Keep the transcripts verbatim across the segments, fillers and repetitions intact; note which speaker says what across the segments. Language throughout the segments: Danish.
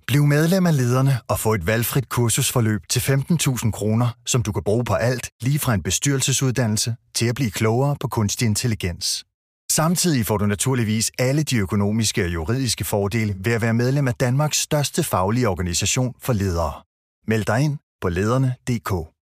Speaker 1: Bliv medlem af Lederne og få et valgfrit kursusforløb til femten tusind kroner, som du kan bruge på alt, lige fra en bestyrelsesuddannelse til at blive klogere på kunstig intelligens. Samtidig får du naturligvis alle de økonomiske og juridiske fordele ved at være medlem af Danmarks største faglige organisation for ledere. Meld dig ind på lederne punktum d k.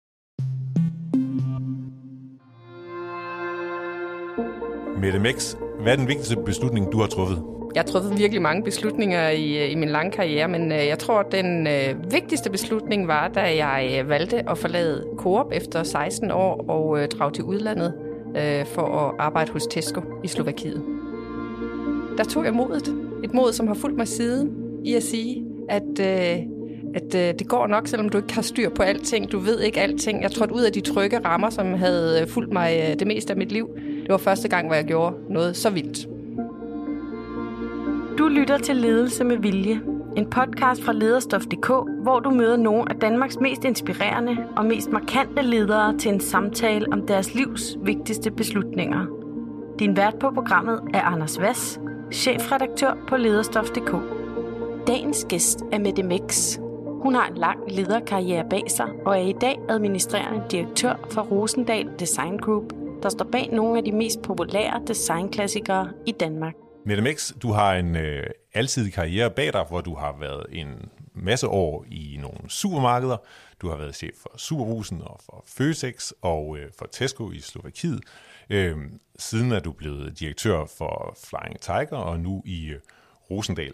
Speaker 2: Mette Meix, hvad er den vigtigste beslutning, du har truffet?
Speaker 3: Jeg har truffet virkelig mange beslutninger i, i min lange karriere, men øh, jeg tror, at den øh, vigtigste beslutning var, da jeg øh, valgte at forlade Coop efter seksten år og øh, drage til udlandet øh, for at arbejde hos Tesco i Slovakiet. Der tog jeg modet. Et mod, som har fulgt mig siden i at sige, at, øh, at øh, det går nok, selvom du ikke har styr på alting. Du ved ikke alting. Jeg trådte ud af de trygge rammer, som havde fulgt mig øh, det meste af mit liv. Det var første gang, hvor jeg gjorde noget så vildt.
Speaker 4: Du lytter til Ledelse med Vilje, en podcast fra lederstof punktum d k, hvor du møder nogle af Danmarks mest inspirerende og mest markante ledere til en samtale om deres livs vigtigste beslutninger. Din vært på programmet er Anders Hvass, chefredaktør på lederstof punktum d k. Dagens gæst er Mette Meix. Hun har en lang lederkarriere bag sig og er i dag administrerende direktør for Rosendal Design Group, der står bag nogle af de mest populære designklassikere i Danmark.
Speaker 2: Mette Meix, du har en øh, alsidig karriere bag dig, hvor du har været en masse år i nogle supermarkeder. Du har været chef for Superbrugsen og for Føtex og øh, for Tesco i Slovakiet. Øh, siden er du blevet direktør for Flying Tiger og nu i øh, Rosendal.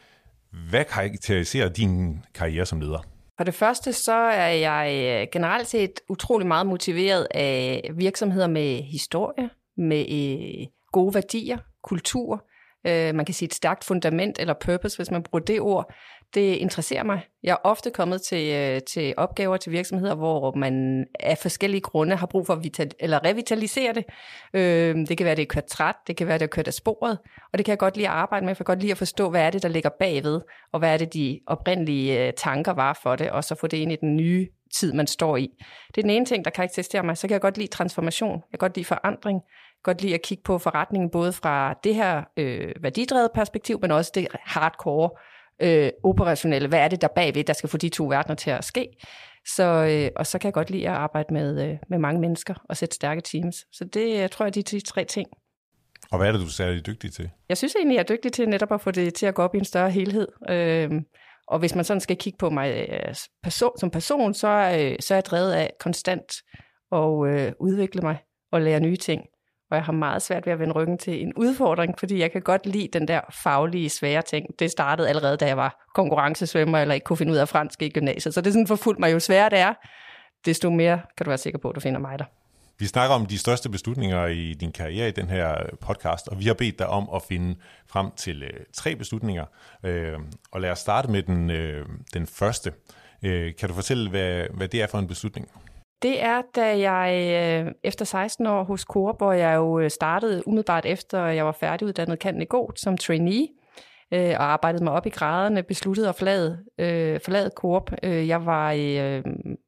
Speaker 2: Hvad karakteriserer din karriere som leder?
Speaker 3: For det første så er jeg generelt set utrolig meget motiveret af virksomheder med historie, med øh, gode værdier, kultur. Øh, man kan sige et stærkt fundament eller purpose, hvis man bruger det ord. Det interesserer mig. Jeg er ofte kommet til, øh, til opgaver til virksomheder, hvor man af forskellige grunde har brug for at vital- eller revitalisere det. Øh, det kan være, det er kørt træt, det kan være, det er kørt af sporet, og det kan jeg godt lide at arbejde med, for jeg kan godt lide at forstå, hvad er det, der ligger bagved, og hvad er det, de oprindelige øh, tanker var for det, og så få det ind i den nye tid, man står i. Det er den ene ting, der karakteriserer mig. Så kan jeg godt lide transformation. Jeg kan godt lide forandring. Godt lide at kigge på forretningen, både fra det her øh, værdidrevet perspektiv, men også det hardcore øh, operationelle. Hvad er det der bagved, der skal få de to verdener til at ske? Så, øh, og så kan jeg godt lide at arbejde med, øh, med mange mennesker og sætte stærke teams. Så det jeg tror jeg, de, de tre ting.
Speaker 2: Og hvad er det, du er særlig dygtig til?
Speaker 3: Jeg synes egentlig, jeg er dygtig til netop at få det til at gå op i en større helhed. Øh, og hvis man sådan skal kigge på mig øh, person, som person, så, øh, så er jeg drevet af konstant at øh, udvikle mig og lære nye ting. Og jeg har meget svært ved at vende ryggen til en udfordring, fordi jeg kan godt lide den der faglige, svære ting. Det startede allerede, da jeg var konkurrencesvømmer, eller ikke kunne finde ud af fransk i gymnasiet. Så det er sådan forfulgt mig, jo sværere det er, desto mere kan du være sikker på, at du finder mig der.
Speaker 2: Vi snakker om de største beslutninger i din karriere i den her podcast, og vi har bedt dig om at finde frem til øh, tre beslutninger. Øh, og lad os starte med den, øh, den første. Øh, kan du fortælle, hvad, hvad det er for en beslutning?
Speaker 3: Det er, da jeg efter seksten år hos Coop, hvor jeg jo startede umiddelbart efter, jeg var færdiguddannet kandidat som trainee, og arbejdede mig op i graderne, besluttede at forlade, øh, forlade Coop. Jeg var, øh,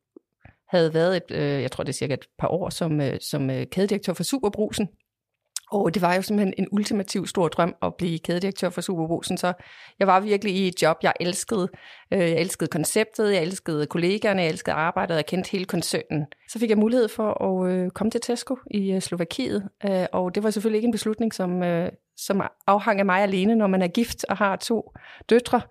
Speaker 3: havde været, et, øh, jeg tror det er cirka et par år, som, øh, som kædedirektør for Superbrugsen. Og det var jo simpelthen en ultimativ stor drøm at blive kædedirektør for Superbrugsen, så jeg var virkelig i et job, jeg elskede. Jeg elskede konceptet, jeg elskede kollegerne, jeg elskede arbejdet, jeg kendte hele koncernen. Så fik jeg mulighed for at komme til Tesco i Slovakiet, og det var selvfølgelig ikke en beslutning, som, som afhang af mig alene, når man er gift og har to døtre.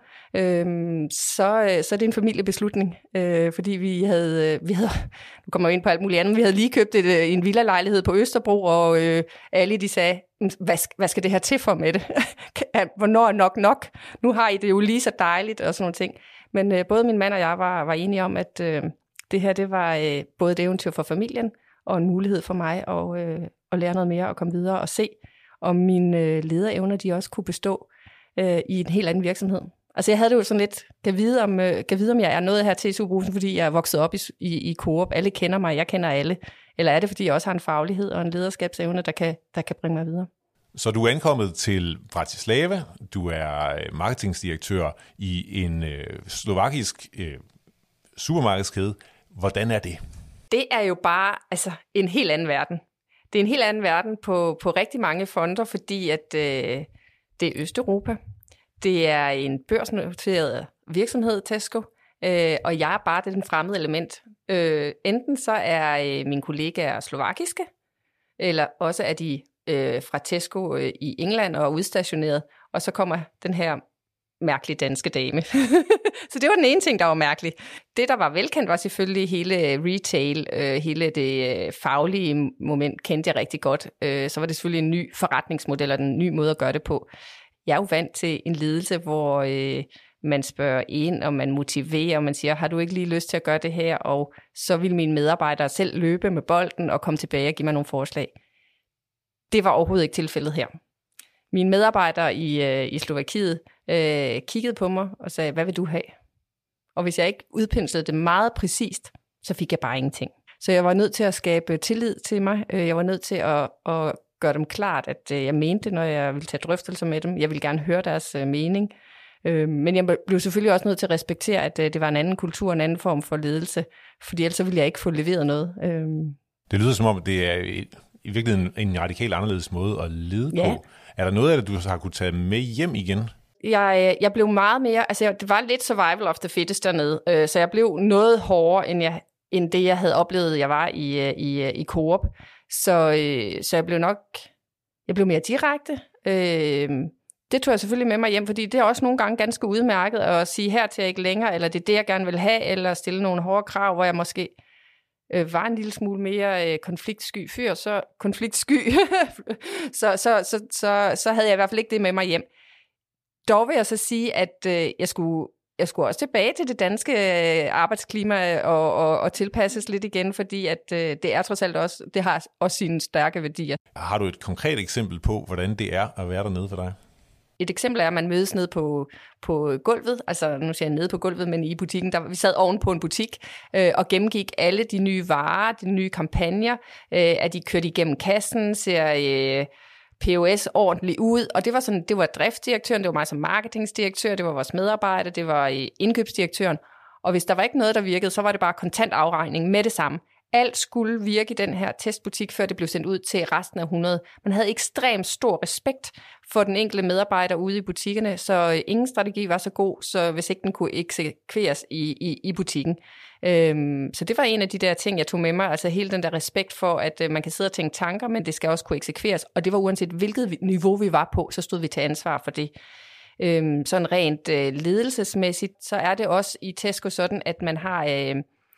Speaker 3: Så, så er det en familiebeslutning, fordi vi havde, vi havde, nu kommer jeg ind på alt muligt andet, vi havde lige købt et, en villalejlighed på Østerbro, og alle de sagde, hvad, hvad skal det her til for med det? Hvornår er nok nok? Nu har I det jo lige så dejligt og sådan nogle ting. Men øh, både min mand og jeg var, var enige om, at øh, det her det var øh, både et eventyr for familien og en mulighed for mig at, øh, at lære noget mere og komme videre og se, om mine øh, lederevner de også kunne bestå øh, i en helt anden virksomhed. Altså jeg havde det jo sådan lidt, kan vide om, øh, kan vide, om jeg er nået her til i Superbrugsen, fordi jeg er vokset op i, i, i Coop. Alle kender mig, jeg kender alle. Eller er det, fordi jeg også har en faglighed og en lederskabsevne, der kan, der kan bringe mig videre?
Speaker 2: Så du er ankommet til Bratislava, du er marketingdirektør i en øh, slovakisk øh, supermarkedskæde. Hvordan er det?
Speaker 3: Det er jo bare altså, en helt anden verden. Det er en helt anden verden på, på rigtig mange fronter, fordi at, øh, det er Østeuropa. Det er en børsnoteret virksomhed, Tesco, øh, og jeg er bare det den fremmede element. Øh, enten så er øh, mine kollegaer slovakiske, eller også er de øh, fra Tesco øh, i England og udstationeret, og så kommer den her mærkelige danske dame. Så det var den ene ting, der var mærkelig. Det, der var velkendt, var selvfølgelig hele retail, øh, hele det øh, faglige moment kendte jeg rigtig godt. Øh, så var det selvfølgelig en ny forretningsmodel og en ny måde at gøre det på. Jeg er jo vant til en ledelse, hvor øh, man spørger ind, og man motiverer, og man siger, har du ikke lige lyst til at gøre det her? Og så vil mine medarbejdere selv løbe med bolden og komme tilbage og give mig nogle forslag. Det var overhovedet ikke tilfældet her. Mine medarbejdere i, øh, i Slovakiet øh, kiggede på mig og sagde, hvad vil du have? Og hvis jeg ikke udpenslede det meget præcist, så fik jeg bare ingenting. Så jeg var nødt til at skabe tillid til mig. Jeg var nødt til at, at gøre dem klart, at jeg mente det, når jeg ville tage drøftelser med dem. Jeg ville gerne høre deres mening. Men jeg blev selvfølgelig også nødt til at respektere, at det var en anden kultur, en anden form for ledelse, fordi ellers ville jeg ikke få leveret noget.
Speaker 2: Det lyder som om, det er i virkeligheden en radikalt anderledes måde at lede
Speaker 3: ja.
Speaker 2: på. Er der noget af det, du har kunne tage med hjem igen?
Speaker 3: Jeg, jeg blev meget mere, altså det var lidt survival of the fittest dernede, så jeg blev noget hårdere, end, jeg, end det, jeg havde oplevet, jeg var i, i, i Coop. Så, så jeg blev nok, jeg blev mere direkte. Det tog jeg selvfølgelig med mig hjem, fordi det er også nogle gange ganske udmærket at sige her til jeg ikke længere, eller det er det, jeg gerne vil have, eller stille nogle hårde krav, hvor jeg måske øh, var en lille smule mere øh, konfliktsky fyr, så konfliktsky, så, så, så, så, så havde jeg i hvert fald ikke det med mig hjem. Dog vil jeg så sige, at øh, jeg skulle jeg skulle også tilbage til det danske øh, arbejdsklima og, og, og tilpasses lidt igen, fordi at øh, det er trods alt også, det har også sine stærke værdier.
Speaker 2: Har du et konkret eksempel på, hvordan det er at være dernede for dig?
Speaker 3: Et eksempel er, at man mødes nede på, på gulvet, altså nu siger jeg nede på gulvet, men i butikken, der vi sad oven på en butik øh, og gennemgik alle de nye varer, de nye kampagner, øh, at de kørte igennem kassen, ser øh, P O S ordentligt ud, og det var sådan, det var driftsdirektøren, det var mig som marketingdirektør, det var vores medarbejdere, det var øh, indkøbsdirektøren, og hvis der var ikke noget, der virkede, så var det bare kontant afregning med det samme. Alt skulle virke i den her testbutik, før det blev sendt ud til resten af hundrede. Man havde ekstremt stor respekt for den enkelte medarbejder ude i butikkerne, så ingen strategi var så god, så hvis ikke den kunne eksekveres i, i, i butikken. Øhm, så det var en af de der ting, jeg tog med mig, altså hele den der respekt for, at øh, man kan sidde og tænke tanker, men det skal også kunne eksekveres, og det var uanset hvilket niveau vi var på, så stod vi til ansvar for det. Øhm, sådan rent øh, ledelsesmæssigt, så er det også i Tesco sådan, at man har... Øh,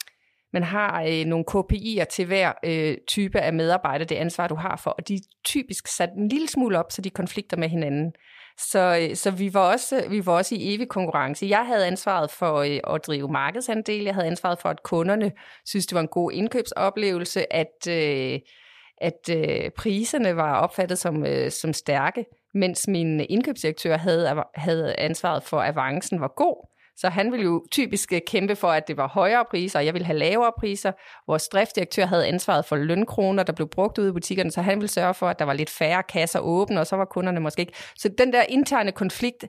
Speaker 3: Man har øh, nogle K P I'er til hver øh, type af medarbejder, det ansvar, du har for, og de er typisk sat en lille smule op, så de konflikter med hinanden. Så, øh, så vi, var også, vi var også i evig konkurrence. Jeg havde ansvaret for øh, at drive markedsandel, jeg havde ansvaret for, at kunderne synes, det var en god indkøbsoplevelse, at, øh, at øh, priserne var opfattet som, øh, som stærke, mens min indkøbsdirektør havde, havde ansvaret for, at avancen var god. Så han ville jo typisk kæmpe for, at det var højere priser, og jeg ville have lavere priser. Vores driftsdirektør havde ansvaret for lønkroner, der blev brugt ude i butikkerne, så han ville sørge for, at der var lidt færre kasser åbne, og så var kunderne måske ikke. Så den der interne konflikt,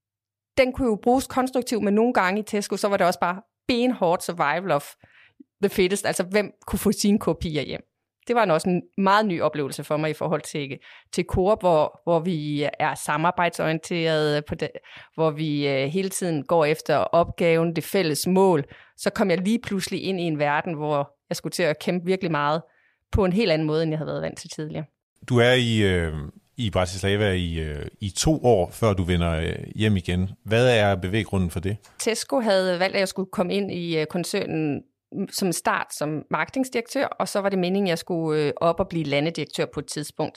Speaker 3: den kunne jo bruges konstruktivt, men nogle gange i Tesco, så var det også bare benhårdt survival of the fittest, altså hvem kunne få sine kopier hjem. Det var også en meget ny oplevelse for mig i forhold til, til Coop, hvor, hvor vi er samarbejdsorienterede, på det, hvor vi uh, hele tiden går efter opgaven, det fælles mål. Så kom jeg lige pludselig ind i en verden, hvor jeg skulle til at kæmpe virkelig meget på en helt anden måde, end jeg havde været vant til tidligere.
Speaker 2: Du er i, øh, i Bratislava i, øh, i to år, før du vender øh, hjem igen. Hvad er bevæggrunden for det?
Speaker 3: Tesco havde valgt, at jeg skulle komme ind i uh, koncernen som start som marketingdirektør, og så var det meningen, at jeg skulle øh, op og blive landedirektør på et tidspunkt.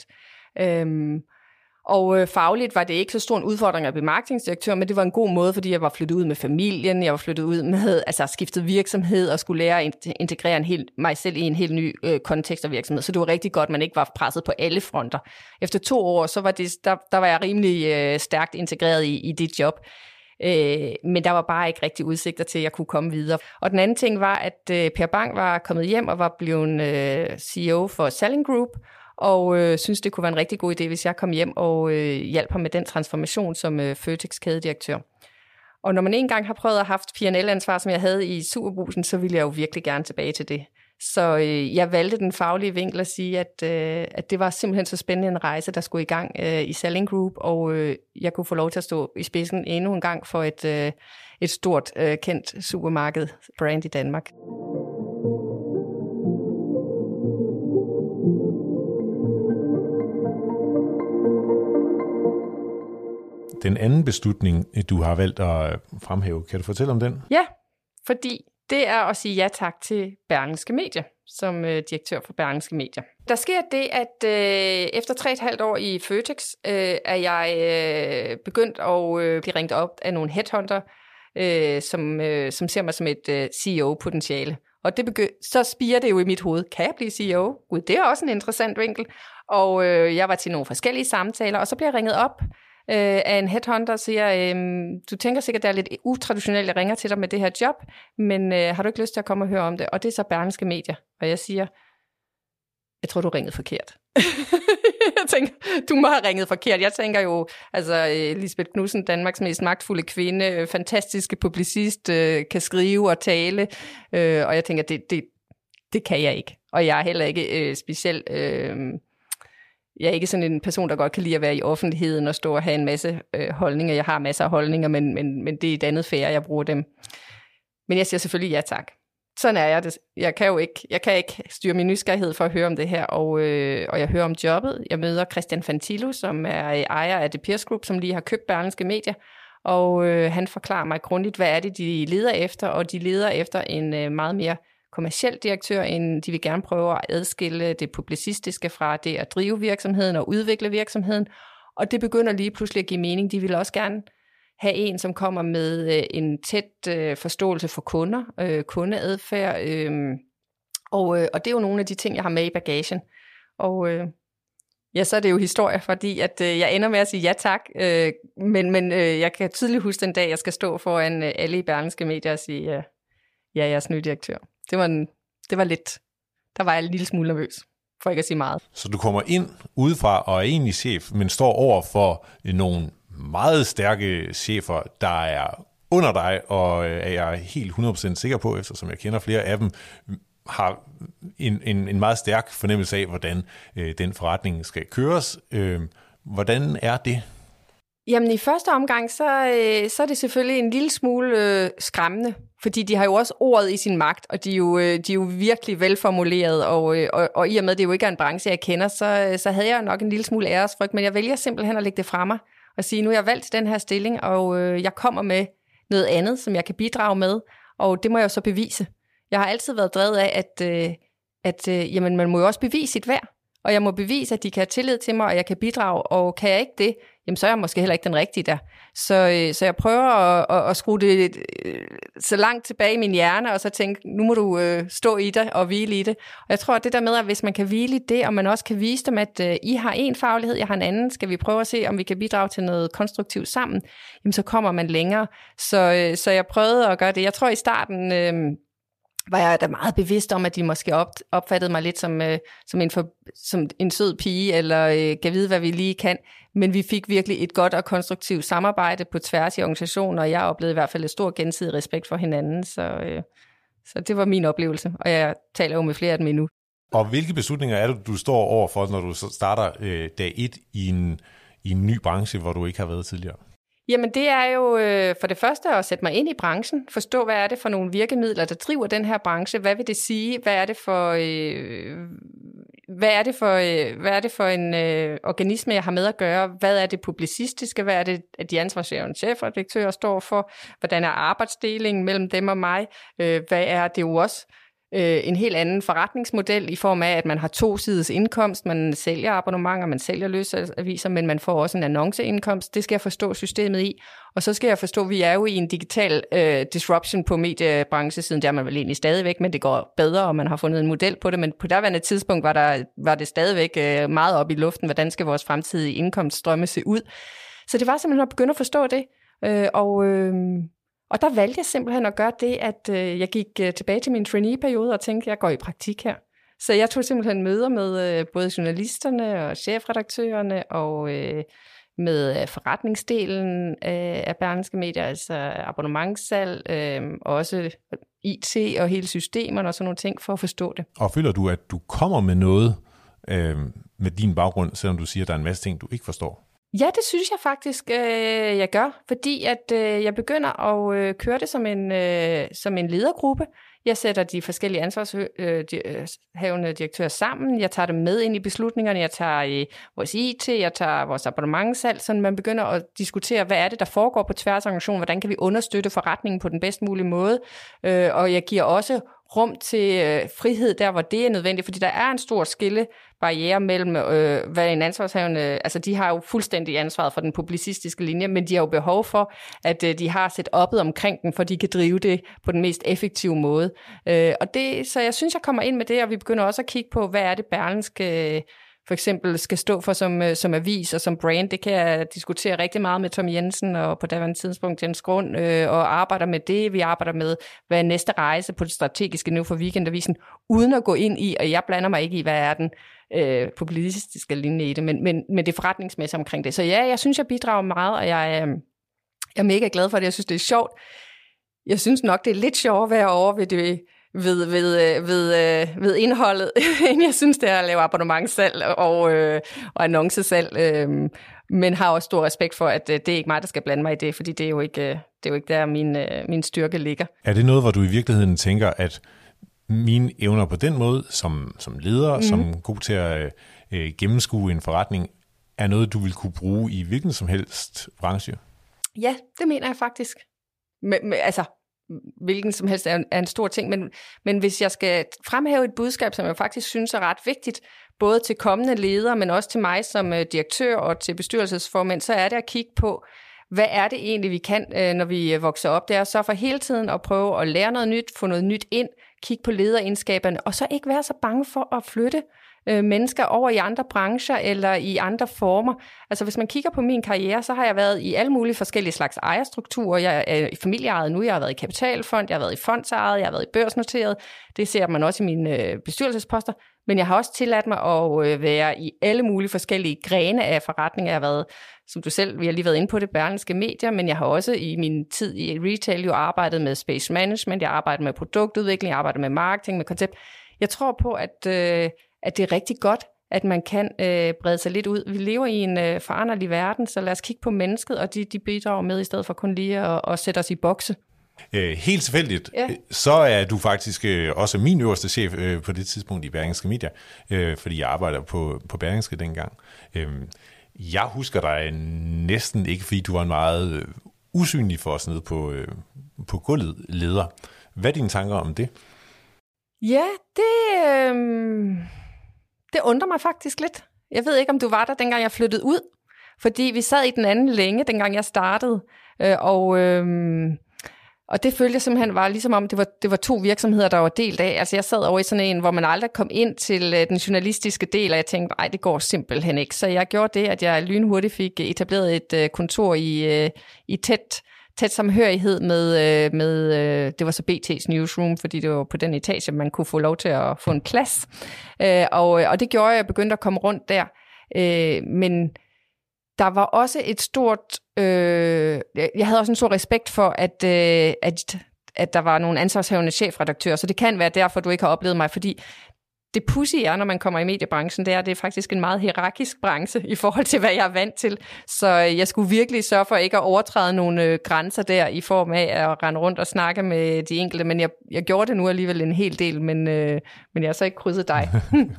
Speaker 3: Øhm, og øh, fagligt var det ikke så stor en udfordring at blive marketingdirektør, men det var en god måde, fordi jeg var flyttet ud med familien, jeg var flyttet ud med, altså skiftet virksomhed og skulle lære at integrere en helt, mig selv i en helt ny øh, kontekst og virksomhed. Så det var rigtig godt, at man ikke var presset på alle fronter. Efter to år, så var det, der, der var jeg rimelig øh, stærkt integreret i, i det job. Øh, men der var bare ikke rigtig udsigter til, at jeg kunne komme videre. Og den anden ting var, at øh, Per Bang var kommet hjem og var blevet øh, C E O for Salling Group, og øh, synes det kunne være en rigtig god idé, hvis jeg kom hjem og øh, hjalp ham med den transformation som øh, Føtex kædedirektør. Og når man engang har prøvet at have haft P and L-ansvar, som jeg havde i Superbrugsen, så ville jeg jo virkelig gerne tilbage til det. Så øh, jeg valgte den faglige vinkel at sige, at, øh, at det var simpelthen så spændende en rejse, der skulle i gang øh, i Salling Group, og øh, jeg kunne få lov til at stå i spidsen endnu en gang for et, øh, et stort, øh, kendt supermarked brand i Danmark.
Speaker 2: Den anden beslutning, du har valgt at fremhæve, kan du fortælle om den?
Speaker 3: Ja, fordi det er at sige ja tak til Berlingske Media, som øh, direktør for Berlingske Media. Der sker det, at øh, efter tre og et halvt år i Føtex, øh, er jeg øh, begyndt at øh, blive ringet op af nogle headhunter, øh, som, øh, som ser mig som et øh, C E O-potentiale. Og det begy- så spiger det jo i mit hoved. Kan jeg blive C E O? Gud, det er også en interessant vinkel. Og øh, jeg var til nogle forskellige samtaler, og så bliver jeg ringet op af en headhunter og siger, øhm, du tænker sikkert, det er lidt utraditionelt, jeg ringer til dig med det her job, men øh, har du ikke lyst til at komme og høre om det? Og det er så Berlingske Media. Og jeg siger, jeg tror, du ringede forkert. Jeg tænker, du må have ringet forkert. Jeg tænker jo, altså Lisbeth Knudsen, Danmarks mest magtfulde kvinde, fantastiske publicist, øh, kan skrive og tale, øh, og jeg tænker, det, det, det kan jeg ikke. Og jeg er heller ikke øh, specielt... Øh, Jeg er ikke sådan en person, der godt kan lide at være i offentligheden og stå og have en masse øh, holdninger. Jeg har masser af holdninger, men, men, men det er et andet færre, jeg bruger dem. Men jeg siger selvfølgelig ja tak. Sådan er jeg det. Jeg kan jo ikke, jeg kan ikke styre min nysgerrighed for at høre om det her, og, øh, og jeg hører om jobbet. Jeg møder Christian Fantillo, som er ejer af The Peers Group, som lige har købt Berlingske Media, og øh, han forklarer mig grundigt, hvad er det, de leder efter, og de leder efter en øh, meget mere kommerciel direktør, end de vil gerne prøve at adskille det publicistiske fra det at drive virksomheden og udvikle virksomheden. Og det begynder lige pludselig at give mening. De vil også gerne have en, som kommer med en tæt forståelse for kunder, kundeadfærd. Og, og det er jo nogle af de ting, jeg har med i bagagen. Og ja, så er det jo historie, fordi at jeg ender med at sige ja tak. Men, men jeg kan tydeligt huske den dag, jeg skal stå foran alle i Berlingske Media og sige, ja, jeg er ny direktør. Det var, en, det var lidt, der var jeg en lille smule nervøs, for ikke at sige meget.
Speaker 2: Så du kommer ind udefra og er egentlig chef, men står over for nogle meget stærke chefer, der er under dig, og er jeg helt hundrede procent sikker på, eftersom jeg kender flere af dem, har en, en, en meget stærk fornemmelse af, hvordan øh, den forretning skal køres. Øh, hvordan er det?
Speaker 3: Jamen i første omgang, så, øh, så er det selvfølgelig en lille smule øh, skræmmende, fordi de har jo også ordet i sin magt, og de er jo, øh, de er jo virkelig velformuleret, og, øh, og, og i og med, det jo ikke er en branche, jeg kender, så, så havde jeg nok en lille smule æresfrygt, men jeg vælger simpelthen at lægge det fra mig, og sige, nu er jeg valgt til den her stilling, og øh, jeg kommer med noget andet, som jeg kan bidrage med, og det må jeg jo så bevise. Jeg har altid været drevet af, at, øh, at øh, jamen, man må jo også bevise sit værd, og jeg må bevise, at de kan have tillid til mig, og jeg kan bidrage, og kan jeg ikke det, jamen så er jeg måske heller ikke den rigtige der. Så, øh, så jeg prøver at, at, at skrue det øh, så langt tilbage i min hjerne, og så tænke, nu må du øh, stå i det og hvile i det. Og jeg tror, at det der med, at hvis man kan hvile i det, og man også kan vise dem, at øh, I har en faglighed, jeg har en anden, skal vi prøve at se, om vi kan bidrage til noget konstruktivt sammen, jamen så kommer man længere. Så, øh, så jeg prøvede at gøre det. Jeg tror i starten... Øh, var jeg da meget bevidst om, at de måske op, opfattede mig lidt som, øh, som, en for, som en sød pige, eller øh, kan vide, hvad vi lige kan. Men vi fik virkelig et godt og konstruktivt samarbejde på tværs i organisationen, og jeg oplevede i hvert fald et stor gensidig respekt for hinanden. Så, øh, så det var min oplevelse, og jeg taler jo med flere af dem endnu.
Speaker 2: Og hvilke beslutninger er det, du står overfor, når du starter øh, dag et i en, i en ny branche, hvor du ikke har været tidligere?
Speaker 3: Jamen det er jo øh, for det første at sætte mig ind i branchen, forstå hvad er det for nogle virkemidler, der driver den her branche, hvad vil det sige, hvad er det for, øh, hvad er det for, øh, hvad er det for en øh, organisme, jeg har med at gøre, hvad er det publicistiske, hvad er det, at de ansvarshavende chefredaktører står for, hvordan er arbejdsdelingen mellem dem og mig, øh, hvad er det jo også, en helt anden forretningsmodel i form af, at man har to sides indkomst, man sælger abonnementer, man sælger løsaviser, men man får også en annonceindkomst. Det skal jeg forstå systemet i. Og så skal jeg forstå, at vi er jo i en digital øh, disruption på mediebranchesiden. Det er man vel egentlig stadigvæk, men det går bedre, og man har fundet en model på det. Men på derværende tidspunkt var, der, var det stadigvæk øh, meget op i luften, hvordan skal vores fremtidige indkomststrømme se ud. Så det var simpelthen at begynde at forstå det. Øh, og... Øh, Og der valgte jeg simpelthen at gøre det, at øh, jeg gik øh, tilbage til min trainee-periode og tænkte, at jeg går i praktik her. Så jeg tog simpelthen møder med øh, både journalisterne og chefredaktørerne og øh, med forretningsdelen af Berlingske Media, altså abonnementssalg, øh, også I T og hele systemerne og sådan nogle ting, for at forstå det.
Speaker 2: Og føler du, at du kommer med noget øh, med din baggrund, selvom du siger, at der er en masse ting, du ikke forstår?
Speaker 3: Ja, det synes jeg faktisk, øh, jeg gør, fordi at øh, jeg begynder at øh, køre det som en, øh, som en ledergruppe. Jeg sætter de forskellige ansvarshavende direktører sammen. Jeg tager dem med ind i beslutningerne. Jeg tager i vores I T, jeg tager vores abonnementssalg, så man begynder at diskutere, hvad er det, der foregår på tværs af organisationen, hvordan kan vi understøtte forretningen på den bedst mulige måde. Øh, og jeg giver også rum til øh, frihed der, hvor det er nødvendigt, fordi der er en stor skillebarriere mellem, øh, hvad en ansvarshavende, altså de har jo fuldstændig ansvaret for den publicistiske linje, men de har jo behov for, at øh, de har set oppet omkring den, for de kan drive det på den mest effektive måde. Øh, og det, så jeg synes, jeg kommer ind med det, og vi begynder også at kigge på, hvad er det Berlingske øh, for eksempel skal stå for som, som avis og som brand. Det kan jeg diskutere rigtig meget med Tom Jensen og på daværende tidspunkt Jens Grund, øh, og arbejder med det. Vi arbejder med, hvad er næste rejse på det strategiske nu for Weekendavisen, uden at gå ind i, og jeg blander mig ikke i, hvad er den øh, publicistiske linje i det, men, men, men det forretningsmæssige omkring det. Så ja, jeg synes, jeg bidrager meget, og jeg, øh, jeg er mega glad for det. Jeg synes, det er sjovt. Jeg synes nok, det er lidt sjovere at være over ved det, Ved, ved, ved, ved indholdet, end jeg synes, det er at lave abonnementssalg og, øh, og annoncesalg, øh, men har også stor respekt for, at det er ikke mig, der skal blande mig i det, fordi det er jo ikke, det er jo ikke der, min, min styrke ligger.
Speaker 2: Er det noget, hvor du i virkeligheden tænker, at mine evner på den måde, som, som leder, mm. som god til at øh, gennemskue en forretning, er noget, du vil kunne bruge i hvilken som helst branche?
Speaker 3: Ja, det mener jeg faktisk. Men, men, altså, hvilken som helst er en, er en stor ting, men, men hvis jeg skal fremhæve et budskab, som jeg faktisk synes er ret vigtigt, både til kommende ledere, men også til mig som uh, direktør og til bestyrelsesformand, så er det at kigge på, hvad er det egentlig, vi kan, uh, når vi uh, vokser op. Det er så for hele tiden at prøve at lære noget nyt, få noget nyt ind, kigge på lederegenskaberne, og så ikke være så bange for at flytte mennesker over i andre brancher eller i andre former. Altså hvis man kigger på min karriere, så har jeg været i alle mulige forskellige slags ejerstrukturer. Jeg er i familieejet nu, jeg har været i kapitalfond, jeg har været i fondsejet, jeg har været i børsnoteret. Det ser man også i mine bestyrelsesposter. Men jeg har også tilladt mig at være i alle mulige forskellige grene af forretninger. Jeg har været, som du selv, vi har lige været inde på det, Berlingske Medier, men jeg har også i min tid i retail jo arbejdet med space management, jeg har arbejdet med produktudvikling, jeg har arbejdet med marketing, med koncept. Jeg tror på, at at det er rigtig godt, at man kan øh, brede sig lidt ud. Vi lever i en øh, foranderlig verden, så lad os kigge på mennesket, og de, de bidrager med, i stedet for kun lige at, at sætte os i bokse.
Speaker 2: Øh, helt tilfældigt,
Speaker 3: ja.
Speaker 2: Så er du faktisk øh, også min øverste chef øh, på det tidspunkt i Berlingske Media, øh, fordi jeg arbejder på, på Berlingske dengang. Øh, jeg husker dig næsten ikke, fordi du var en meget øh, usynlig for os nede på, øh, på gulvet leder. Hvad er dine tanker om det?
Speaker 3: Ja, det... Øh... Det undrer mig faktisk lidt. Jeg ved ikke, om du var der, dengang jeg flyttede ud. Fordi vi sad i den anden længe, dengang jeg startede. Øh, og, øh, og det følte jeg simpelthen var ligesom om, det var, det var to virksomheder, der var delt af. Altså jeg sad over i sådan en, hvor man aldrig kom ind til øh, den journalistiske del, og jeg tænkte, nej, det går simpelthen ikke. Så jeg gjorde det, at jeg lynhurtigt fik etableret et øh, kontor i, øh, i tæt... tæt samhørighed med, med, det var så B T's newsroom, fordi det var på den etage, man kunne få lov til at få en plads. Og, og det gjorde jeg, jeg begyndte at komme rundt der. Men der var også et stort, øh, jeg havde også en stor respekt for, at, at, at der var nogle ansvarshavende chefredaktører, så det kan være derfor, du ikke har oplevet mig, fordi det pudsy er, når man kommer i mediebranchen, det er, det er faktisk en meget hierarkisk branche i forhold til, hvad jeg er vant til. Så jeg skulle virkelig sørge for ikke at overtræde nogle grænser der i form af at rende rundt og snakke med de enkelte. Men jeg, jeg gjorde det nu alligevel en hel del, men, øh, men jeg har så ikke krydset dig.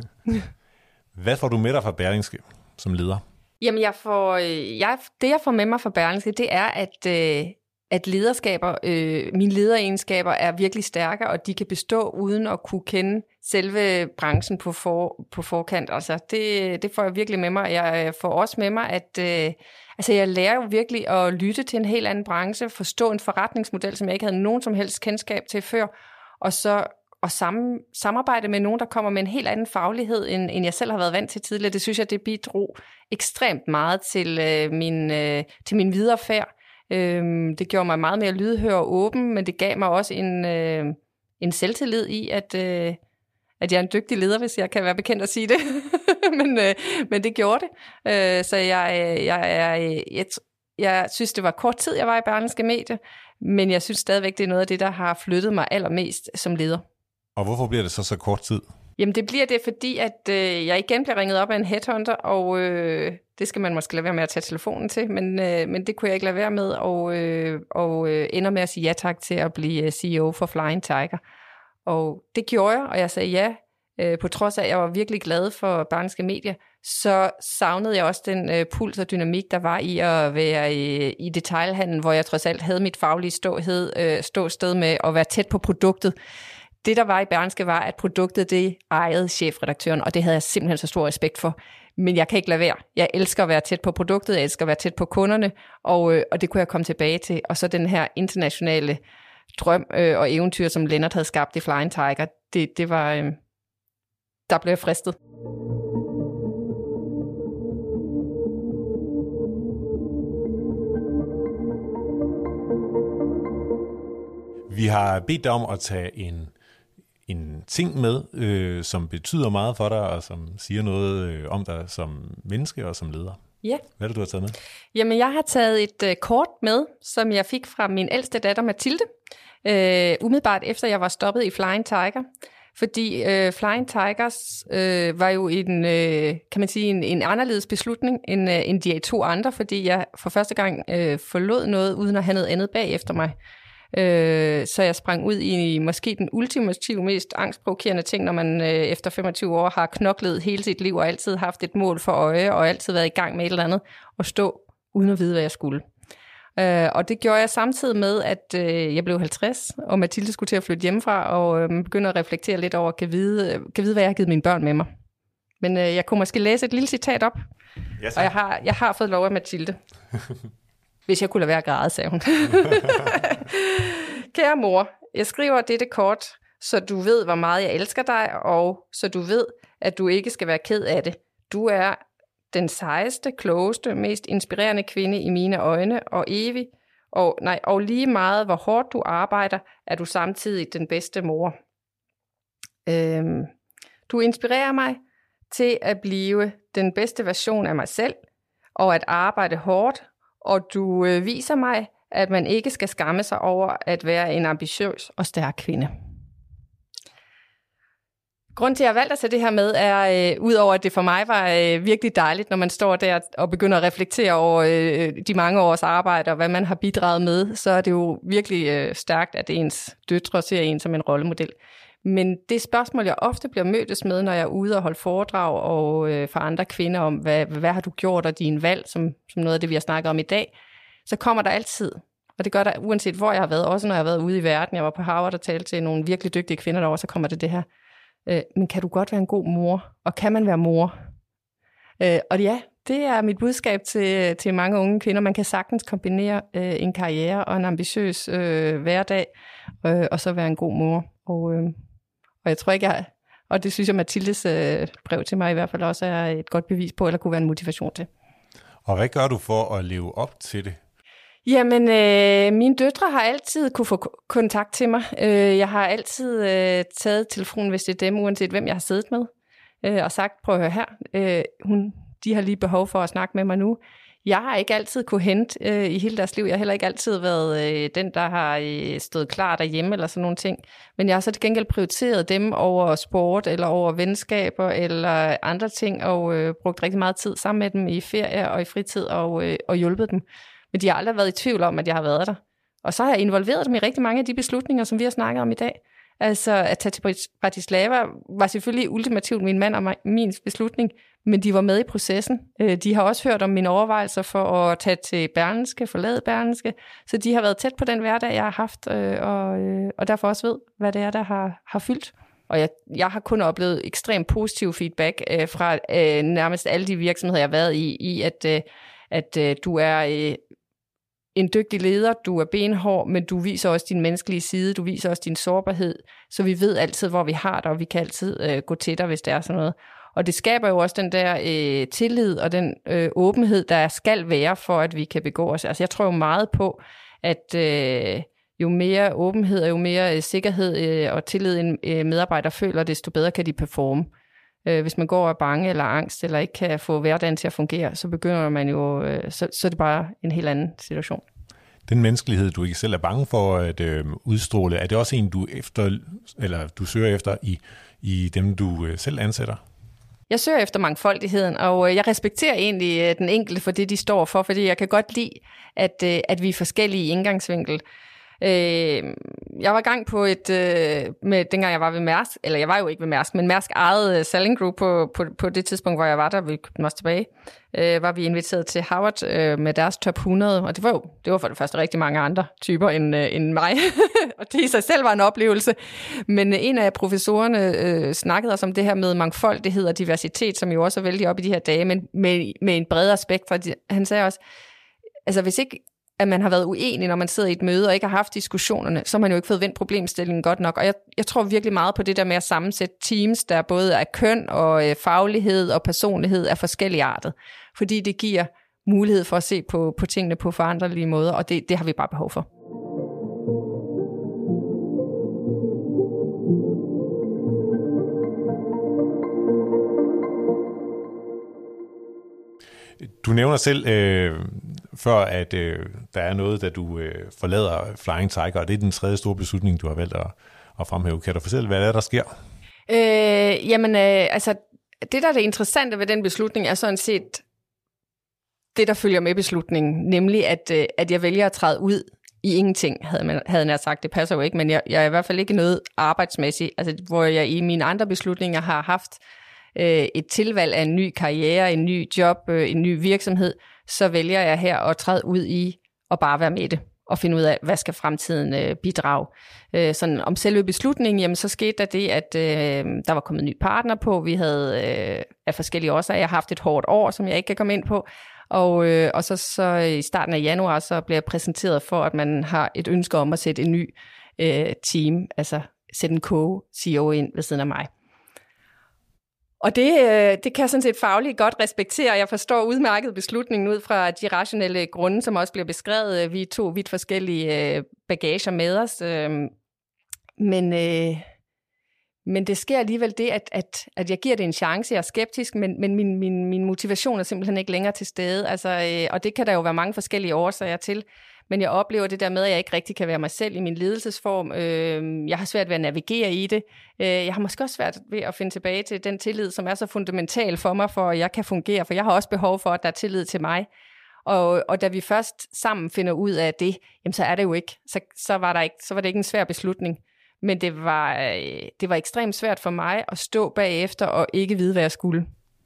Speaker 2: Hvad får du med dig fra Berlingske som leder?
Speaker 3: Jamen, jeg får, jeg, det jeg får med mig fra Berlingske, det er, at... Øh, at lederskaber, øh, mine lederegenskaber er virkelig stærke, og de kan bestå uden at kunne kende selve branchen på, for, på forkant. Altså, det, det får jeg virkelig med mig. Jeg får også med mig, at øh, altså, jeg lærer jo virkelig at lytte til en helt anden branche, forstå en forretningsmodel, som jeg ikke havde nogen som helst kendskab til før, og så og sammen, samarbejde med nogen, der kommer med en helt anden faglighed, end, end jeg selv har været vant til tidligere. Det synes jeg, det bidrog ekstremt meget til, øh, min, øh, til min videre færd. Det gjorde mig meget mere lydhør og åben, men det gav mig også en, øh, en selvtillid i, at, øh, at jeg er en dygtig leder, hvis jeg kan være bekendt at sige det. men, øh, men det gjorde det. Øh, så jeg, jeg, jeg, jeg, jeg synes, det var kort tid, jeg var i Berlingske Medie, men jeg synes stadigvæk, det er noget af det, der har flyttet mig allermest som leder.
Speaker 2: Og hvorfor bliver det så så kort tid?
Speaker 3: Jamen det bliver det, fordi at øh, jeg igen bliver ringet op af en headhunter, og øh, det skal man måske lade være med at tage telefonen til, men, øh, men det kunne jeg ikke lade være med, og, øh, og øh, ender med at sige ja tak til at blive C E O for Flying Tiger. Og det gjorde jeg, og jeg sagde ja, øh, på trods af, at jeg var virkelig glad for Berlingske Medie, så savnede jeg også den øh, puls og dynamik, der var i at være i, i detailhandlen, hvor jeg trods alt havde mit faglige ståhed, øh, ståsted med at være tæt på produktet. Det, der var i Berlingske, var, at produktet, det ejede chefredaktøren, og det havde jeg simpelthen så stor respekt for. Men jeg kan ikke lade være. Jeg elsker at være tæt på produktet, jeg elsker at være tæt på kunderne, og, øh, og det kunne jeg komme tilbage til. Og så den her internationale drøm øh, og eventyr, som Lennart havde skabt i Flying Tiger, det, det var, øh, der blev jeg fristet.
Speaker 2: Vi har bedt dig om at tage en, en ting med, øh, som betyder meget for dig, og som siger noget øh, om dig som menneske og som leder.
Speaker 3: Ja.
Speaker 2: Hvad er det, du har taget med?
Speaker 3: Jamen, jeg har taget et øh, kort med, som jeg fik fra min ældste datter, Mathilde, øh, umiddelbart efter jeg var stoppet i Flying Tiger. Fordi øh, Flying Tigers øh, var jo en, øh, kan man sige, en, en anderledes beslutning end, øh, end de to andre, fordi jeg for første gang øh, forlod noget, uden at have noget andet bagefter mig. Øh, så jeg sprang ud i måske den ultimative, mest angstprovokerende ting, når man øh, efter femogtyve år har knoklet hele sit liv og altid haft et mål for øje og altid været i gang med et eller andet, og stå uden at vide, hvad jeg skulle. Øh, og det gjorde jeg samtidig med, at øh, jeg blev halvtreds, og Mathilde skulle til at flytte hjemmefra, og øh, begyndte at reflektere lidt over, kan vide, kan vide, hvad jeg har givet mine børn med mig. Men øh, jeg kunne måske læse et lille citat op,
Speaker 2: yes,
Speaker 3: og jeg har, jeg har fået lov af Mathilde. Hvis jeg kunne lade være at græde, sagde hun. Kære mor, jeg skriver dette kort, så du ved, hvor meget jeg elsker dig, og så du ved, at du ikke skal være ked af det. Du er den sejeste, klogeste, mest inspirerende kvinde i mine øjne, og evig, og, nej, og lige meget, hvor hårdt du arbejder, er du samtidig den bedste mor. Øhm, du inspirerer mig til at blive den bedste version af mig selv, og at arbejde hårdt, og du øh, viser mig, at man ikke skal skamme sig over at være en ambitiøs og stærk kvinde. Grunden til, at jeg valgte at tage det her med, er, øh, udover at det for mig var øh, virkelig dejligt, når man står der og begynder at reflektere over øh, de mange års arbejde, og hvad man har bidraget med, så er det jo virkelig øh, stærkt, at ens døtre ser en som en rollemodel. Men det spørgsmål, jeg ofte bliver mødtes med, når jeg er ude og holde foredrag og øh, for andre kvinder om, hvad, hvad har du gjort af dine valg, som, som noget af det, vi har snakket om i dag, så kommer der altid, og det gør der uanset hvor jeg har været, også når jeg har været ude i verden. Jeg var på Harvard og talte til nogle virkelig dygtige kvinder derovre, så kommer det det her. Øh, men kan du godt være en god mor? Og kan man være mor? Øh, og ja, det er mit budskab til, til mange unge kvinder. Man kan sagtens kombinere øh, en karriere og en ambitiøs øh, hverdag, øh, og så være en god mor. Og, øh, og jeg tror ikke, jeg... Og det synes jeg, Mathildes øh, brev til mig i hvert fald også er et godt bevis på, eller kunne være en motivation til.
Speaker 2: Og hvad gør du for at leve op til det?
Speaker 3: Jamen, øh, mine døtre har altid kunne få kontakt til mig. Øh, jeg har altid øh, taget telefonen, hvis det er dem, uanset hvem jeg har siddet med, øh, og sagt, prøv at høre her, øh, hun, de har lige behov for at snakke med mig nu. Jeg har ikke altid kunne hente øh, i hele deres liv. Jeg har heller ikke altid været øh, den, der har øh, stået klar derhjemme eller sådan nogle ting. Men jeg har så til gengæld prioriteret dem over sport eller over venskaber eller andre ting, og øh, brugt rigtig meget tid sammen med dem i ferie og i fritid og, øh, og hjulpet dem. Men de har aldrig været i tvivl om, at jeg har været der. Og så har jeg involveret dem i rigtig mange af de beslutninger, som vi har snakket om i dag. Altså at tage til Bratislava var selvfølgelig ultimativt min mand og min beslutning, men de var med i processen. De har også hørt om mine overvejelser for at tage til Berlingske, forlade Berlingske, så de har været tæt på den hverdag, jeg har haft, og, og derfor også ved, hvad det er, der har, har fyldt. Og jeg, jeg har kun oplevet ekstremt positiv feedback øh, fra øh, nærmest alle de virksomheder, jeg har været i, i at, øh, at øh, du er øh, en dygtig leder, du er benhård, men du viser også din menneskelige side, du viser også din sårbarhed, så vi ved altid, hvor vi har dig, og vi kan altid øh, gå til dig, hvis der er sådan noget. Og det skaber jo også den der øh, tillid og den øh, åbenhed, der skal være for, at vi kan begå os. Altså jeg tror jo meget på, at øh, jo mere åbenhed og jo mere øh, sikkerhed øh, og tillid en øh, medarbejder føler, desto bedre kan de performe. Øh, hvis man går og er bange eller angst, eller ikke kan få hverdagen til at fungere, så begynder man jo, øh, så, så er det bare en helt anden situation.
Speaker 2: Den menneskelighed, du ikke selv er bange for at øh, udstråle, er det også en, du efter, eller du søger efter i, i dem, du øh, selv ansætter?
Speaker 3: Jeg søger efter mangfoldigheden, og jeg respekterer egentlig den enkelte for det, de står for, fordi jeg kan godt lide, at, at vi er forskellige i indgangsvinkel. Jeg var i gang på et, med dengang jeg var ved Mærsk, eller jeg var jo ikke ved Mærsk, men Mærsk ejede Salling Group på, på, på det tidspunkt, hvor jeg var der, vi købte os tilbage, var vi inviteret til Harvard med deres top hundrede, og det var jo det var for det første rigtig mange andre typer end, end mig, og det i sig selv var en oplevelse. Men en af professorerne øh, snakkede os om det her med mangfoldighed og diversitet, som jo også er vældig op i de her dage, men med, med en bredere aspekt, for han sagde også, altså hvis ikke at man har været uenig, når man sidder i et møde og ikke har haft diskussionerne, så har man jo ikke fået vendt problemstillingen godt nok. Og jeg, jeg tror virkelig meget på det der med at sammensætte teams, der både er køn og øh, faglighed og personlighed er forskelligartet. Fordi det giver mulighed for at se på, på tingene på foranderlige måder, og det, det har vi bare behov for.
Speaker 2: Du nævner selv øh, før, at øh, der er noget, da du øh, forlader Flying Tiger, og det er den tredje store beslutning, du har valgt at, at fremhæve. Kan du fortælle, hvad der, der sker?
Speaker 3: Øh, jamen, øh, altså, det der er det interessante ved den beslutning, er sådan set det, der følger med beslutningen, nemlig at, øh, at jeg vælger at træde ud i ingenting, havde man havde nær sagt. Det passer jo ikke, men jeg, jeg er i hvert fald ikke noget arbejdsmæssigt, altså, hvor jeg i mine andre beslutninger har haft et tilvalg af en ny karriere, en ny job, en ny virksomhed, så vælger jeg her at træde ud i og bare være med det og finde ud af, hvad skal fremtiden bidrage. Sådan om selve beslutningen, jamen så skete der det, at øh, der var kommet en ny partner på. Vi havde øh, af forskellige årsager haft et hårdt år, som jeg ikke kan komme ind på. Og, øh, og så, så i starten af januar, så blev jeg præsenteret for, at man har et ønske om at sætte en ny øh, team, altså sætte en co-C E O ind ved siden af mig. Og det, det kan jeg sådan set fagligt godt respektere. Jeg forstår udmærket beslutningen ud fra de rationelle grunde, som også bliver beskrevet. Vi er to vidt forskellige bagager med os. Men, men det sker alligevel det, at, at, at jeg giver det en chance. Jeg er skeptisk, men, men min, min, min motivation er simpelthen ikke længere til stede. Altså, og det kan der jo være mange forskellige årsager til. Men jeg oplever det der med, at jeg ikke rigtig kan være mig selv i min ledelsesform. Jeg har svært ved at navigere i det. Jeg har måske også svært ved at finde tilbage til den tillid, som er så fundamental for mig, for at jeg kan fungere. For jeg har også behov for, at der er tillid til mig. Og, og da vi først sammen finder ud af det, jamen så er det jo ikke. Så, så, var, der ikke, så var det ikke en svær beslutning. Men det var, det var ekstremt svært for mig at stå bagefter og ikke vide, hvad jeg skulle.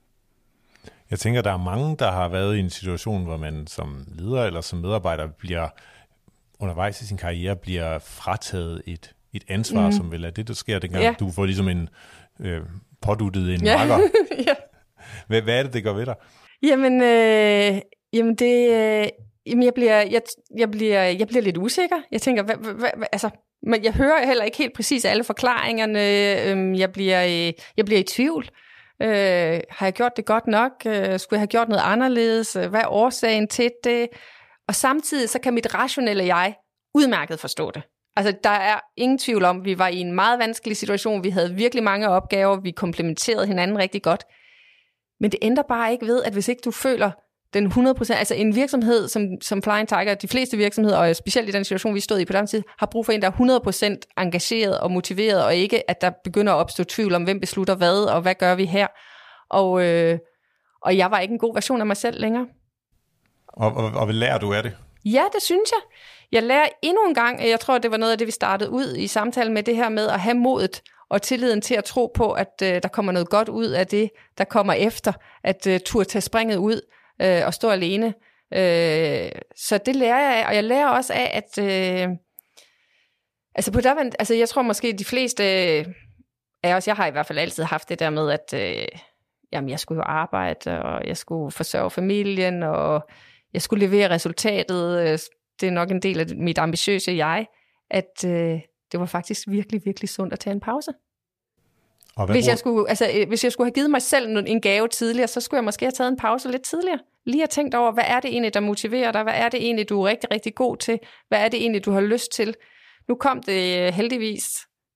Speaker 2: Jeg tænker, der er mange, der har været i en situation, hvor man som leder eller som medarbejder bliver undervejs i sin karriere, bliver frataget et, et ansvar, mm. som vel er det, der sker dengang. Ja. Du får ligesom en øh, påduttet en
Speaker 3: ja.
Speaker 2: makker.
Speaker 3: ja.
Speaker 2: hvad, hvad er det, det gør ved dig?
Speaker 3: Jamen, øh, jamen det... Øh, jamen jeg, bliver, jeg, jeg, bliver, jeg bliver lidt usikker. Jeg tænker, hvad, hvad, hvad, altså... Men jeg hører heller ikke helt præcis alle forklaringerne. Øh, jeg, bliver, øh, jeg bliver i tvivl. Øh, har jeg gjort det godt nok? Øh, skulle jeg have gjort noget anderledes? Hvad er årsagen til det? Og samtidig så kan mit rationelle jeg udmærket forstå det. Altså der er ingen tvivl om, at vi var i en meget vanskelig situation. Vi havde virkelig mange opgaver. Vi komplementerede hinanden rigtig godt. Men det ændrer bare ikke ved, at hvis ikke du føler den hundrede procent, altså en virksomhed som, som Flying Tiger, de fleste virksomheder, og specielt i den situation, vi stod i på den tid, har brug for en, der er hundrede procent engageret og motiveret, og ikke, at der begynder at opstå tvivl om, hvem beslutter hvad, og hvad gør vi her. Og, øh, og jeg var ikke en god version af mig selv længere.
Speaker 2: Og, og, og hvad lærer du af det?
Speaker 3: Ja, det synes jeg. Jeg lærer endnu en gang, jeg tror, det var noget af det, vi startede ud i samtalen med det her med at have modet og tilliden til at tro på, at øh, der kommer noget godt ud af det, der kommer efter, at øh, turde tage springet ud, og stå alene. Øh, så det lærer jeg af, og jeg lærer også af, at øh, altså på der, altså jeg tror måske de fleste af os, jeg har i hvert fald altid haft det der med, at øh, jamen jeg skulle jo arbejde, og jeg skulle forsørge familien, og jeg skulle levere resultatet. Det er nok en del af mit ambitiøse jeg, at øh, det var faktisk virkelig, virkelig sundt at tage en pause. Hvis jeg, skulle, altså, hvis jeg skulle have givet mig selv en gave tidligere, så skulle jeg måske have taget en pause lidt tidligere. Lige have tænkt over, hvad er det egentlig, der motiverer dig? Hvad er det egentlig, du er rigtig, rigtig god til? Hvad er det egentlig, du har lyst til? Nu kom det heldigvis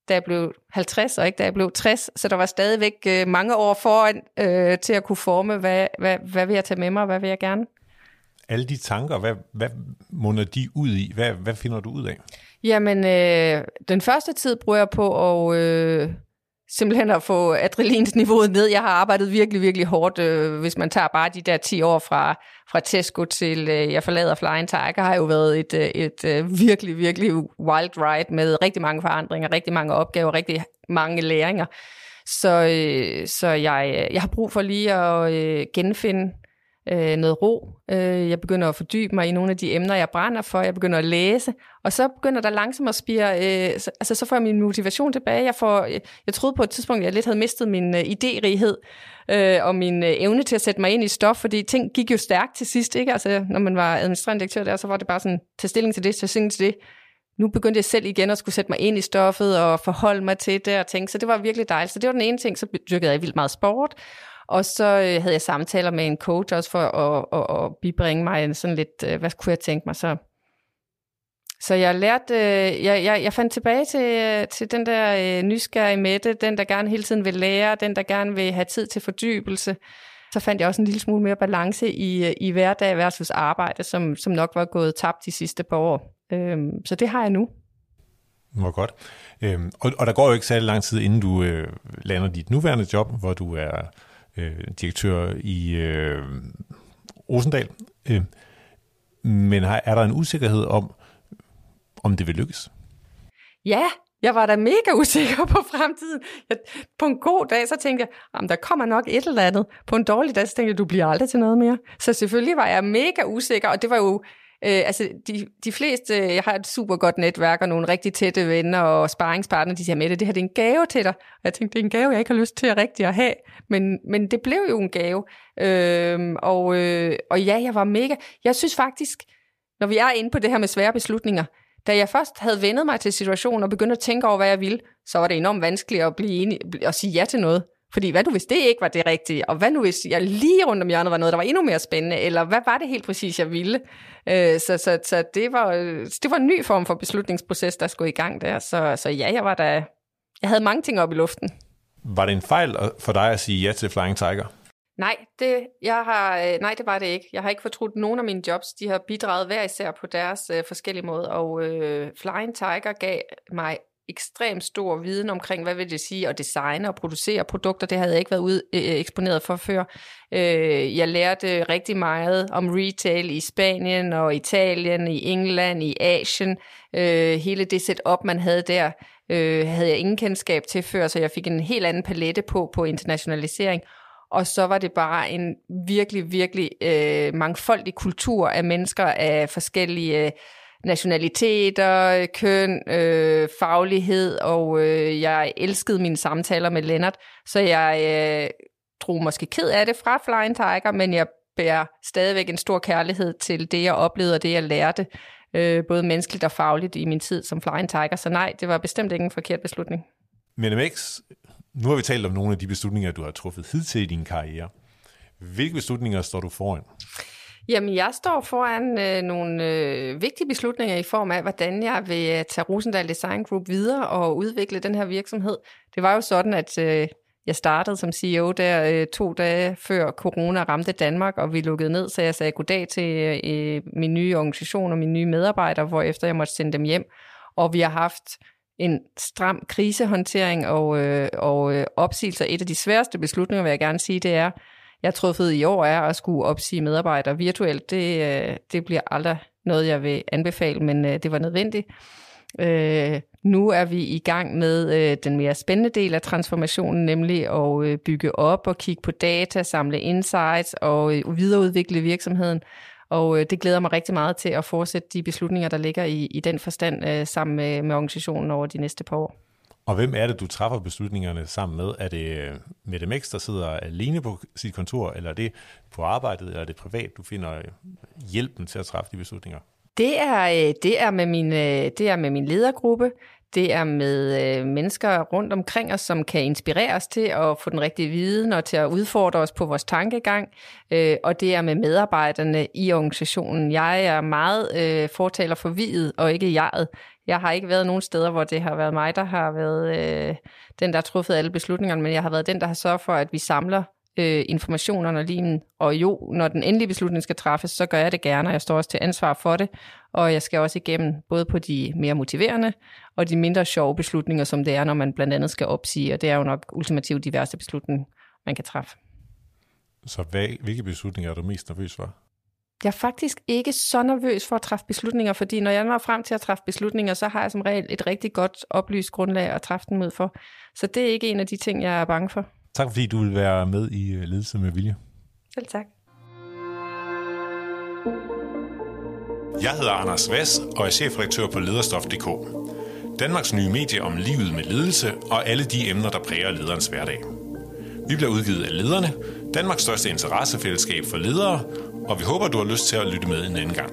Speaker 3: da jeg blev halvtreds, og ikke da jeg blev tres, så der var stadigvæk øh, mange år foran øh, til at kunne forme, hvad, hvad, hvad vil jeg tage med mig, og hvad vil jeg gerne.
Speaker 2: Alle de tanker, hvad, hvad munder de ud i? Hvad, hvad finder du ud af?
Speaker 3: Jamen, øh, den første tid bruger jeg på at øh, simpelthen at få adrenalinsniveauet ned. Jeg har arbejdet virkelig, virkelig hårdt. Øh, hvis man tager bare de der ti år fra, fra Tesco til øh, jeg forlader Flying Tiger, har jo været et, et, et øh, virkelig, virkelig wild ride med rigtig mange forandringer, rigtig mange opgaver, rigtig mange læringer. Så, øh, så jeg, jeg har brug for lige at øh, genfinde Øh, noget ro. Øh, jeg begynder at fordybe mig i nogle af de emner, jeg brænder for. Jeg begynder at læse, og så begynder der langsomt at spire, øh, så, altså så får jeg min motivation tilbage. Jeg, får, jeg, jeg troede på et tidspunkt, at jeg lidt havde mistet min øh, idérighed øh, og min øh, evne til at sætte mig ind i stof, fordi ting gik jo stærkt til sidst, ikke? Altså, når man var administrerende direktør der, så var det bare sådan, tage stilling til det, tage stilling til det. Nu begyndte jeg selv igen at skulle sætte mig ind i stoffet og forholde mig til det og tænke, så det var virkelig dejligt. Så det var den ene ting, så dyrkede jeg vildt meget sport. Og så øh, havde jeg samtaler med en coach også for at, at, at bibringe mig sådan lidt, øh, hvad kunne jeg tænke mig. Så, så jeg lærte, øh, jeg, jeg, jeg fandt tilbage til, til den der øh, nysgerrige Mette, den der gerne hele tiden vil lære, den der gerne vil have tid til fordybelse. Så fandt jeg også en lille smule mere balance i, i hverdag versus arbejde, som, som nok var gået tabt de sidste par år. Øhm, så det har jeg nu.
Speaker 2: Hvor godt. Øhm, og, og der går jo ikke særlig lang tid, inden du øh, lander dit nuværende job, hvor du er øh, direktør i øh, Rosendal. Øh, men har, er der en usikkerhed om, om det vil lykkes?
Speaker 3: Ja, jeg var da mega usikker på fremtiden. Jeg, på en god dag, så tænkte jeg, jamen, der kommer nok et eller andet. På en dårlig dag, så tænkte jeg, du bliver aldrig til noget mere. Så selvfølgelig var jeg mega usikker, og det var jo Øh, altså, de, de fleste, jeg har et super godt netværk og nogle rigtig tætte venner og sparringspartnere, de siger, Mette, det her det er en gave til dig. Og jeg tænkte, det er en gave, jeg ikke har lyst til at rigtig at have. Men, men det blev jo en gave. Øh, og, øh, og ja, jeg var mega... Jeg synes faktisk, når vi er inde på det her med svære beslutninger, da jeg først havde vendet mig til situationen og begyndte at tænke over, hvad jeg ville, så var det enormt vanskeligt at blive enig, at sige ja til noget. Fordi hvad nu hvis det ikke var det rigtige, og hvad nu hvis jeg lige rundt om hjørnet var noget, der var endnu mere spændende, eller hvad var det helt præcis, jeg ville? Øh, så så, så det, var, det var en ny form for beslutningsproces, der skulle i gang der. Så, så ja, jeg var da, jeg havde mange ting op i luften.
Speaker 2: Var det en fejl for dig at sige ja til Flying Tiger?
Speaker 3: Nej, det, jeg har, nej, det var det ikke. Jeg har ikke fortrudt nogen af mine jobs. De har bidraget hver især på deres øh, forskellige måder, og øh, Flying Tiger gav mig ekstremt stor viden omkring, hvad vil det sige at designe og producere produkter. Det havde jeg ikke været ude, øh, eksponeret for før. Øh, jeg lærte rigtig meget om retail i Spanien og Italien, i England, i Asien. Øh, hele det setup, man havde der, øh, havde jeg ingen kendskab til før, så jeg fik en helt anden palette på, på internationalisering. Og så var det bare en virkelig, virkelig øh, mangfoldig kultur af mennesker af forskellige øh, nationaliteter, køn, øh, faglighed, og øh, jeg elskede mine samtaler med Lennart, så jeg øh, drog måske ked af det fra Flying Tiger, men jeg bærer stadigvæk en stor kærlighed til det, jeg oplevede, og det, jeg lærte, øh, både menneskeligt og fagligt i min tid som Flying Tiger, så nej, det var bestemt ikke en forkert beslutning.
Speaker 2: Men M X, nu har vi talt om nogle af de beslutninger, du har truffet hidtil i din karriere. Hvilke beslutninger står du foran?
Speaker 3: Jamen, jeg står foran øh, nogle øh, vigtige beslutninger i form af, hvordan jeg vil tage Rosendal Design Group videre og udvikle den her virksomhed. Det var jo sådan, at øh, jeg startede som C E O der øh, to dage før corona ramte Danmark, og vi lukkede ned, så jeg sagde goddag til øh, min nye organisation og mine nye medarbejdere, hvorefter jeg måtte sende dem hjem. Og vi har haft en stram krisehåndtering og, øh, og øh, opsigelser. Et af de sværeste beslutninger, vil jeg gerne sige, det er, jeg har truffet i år, er at skulle opsige medarbejdere virtuelt. Det, det bliver aldrig noget, jeg vil anbefale, men det var nødvendigt. Øh, nu er vi i gang med øh, den mere spændende del af transformationen, nemlig at øh, bygge op og kigge på data, samle insights og øh, videreudvikle virksomheden. Og øh, det glæder mig rigtig meget til at fortsætte de beslutninger, der ligger i, i den forstand øh, sammen med, med organisationen over de næste par år.
Speaker 2: Og hvem er det, du træffer beslutningerne sammen med? Er det Mette Mix, der sidder alene på sit kontor, eller er det på arbejdet, eller er det privat, du finder hjælpen til at træffe de beslutninger?
Speaker 3: Det er, det er, med, min, det er med min ledergruppe. Det er med mennesker rundt omkring os, som kan inspirere os til at få den rigtige viden og til at udfordre os på vores tankegang. Og det er med medarbejderne i organisationen. Jeg er meget fortaler for vi'et og ikke jeget. Jeg har ikke været nogen steder, hvor det har været mig, der har været øh, den, der har truffet alle beslutningerne, men jeg har været den, der har sørget for, at vi samler øh, informationerne og limen. Og jo, når den endelige beslutning skal træffes, så gør jeg det gerne, og jeg står også til ansvar for det. Og jeg skal også igennem både på de mere motiverende og de mindre sjove beslutninger, som det er, når man blandt andet skal opsige, og det er jo nok ultimativt de værste beslutninger, man kan træffe.
Speaker 2: Så hvad, hvilke beslutninger er du mest nervøs for?
Speaker 3: Jeg er faktisk ikke så nervøs for at træffe beslutninger, fordi når jeg når frem til at træffe beslutninger, så har jeg som regel et rigtig godt oplyst grundlag at træffe den ud for. Så det er ikke en af de ting, jeg er bange for.
Speaker 2: Tak fordi du vil være med i Ledelse med Vilje.
Speaker 3: Selv tak.
Speaker 2: Jeg hedder Anders Vass og er chefredaktør på lederstof punktum d k. Danmarks nye medie om livet med ledelse og alle de emner, der præger lederens hverdag. Vi bliver udgivet af Lederne, Danmarks største interessefællesskab for ledere, og vi håber, du har lyst til at lytte med en anden gang.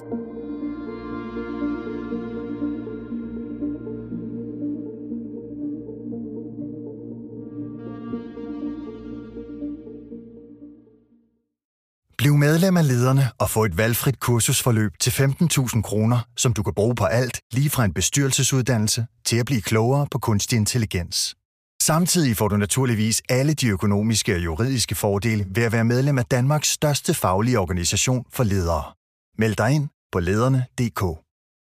Speaker 1: Bliv medlem af Lederne og få et valgfrit kursusforløb til femten tusind kroner, som du kan bruge på alt, lige fra en bestyrelsesuddannelse til at blive klogere på kunstig intelligens. Samtidig får du naturligvis alle de økonomiske og juridiske fordele ved at være medlem af Danmarks største faglige organisation for ledere. Meld dig ind på lederne punktum d k.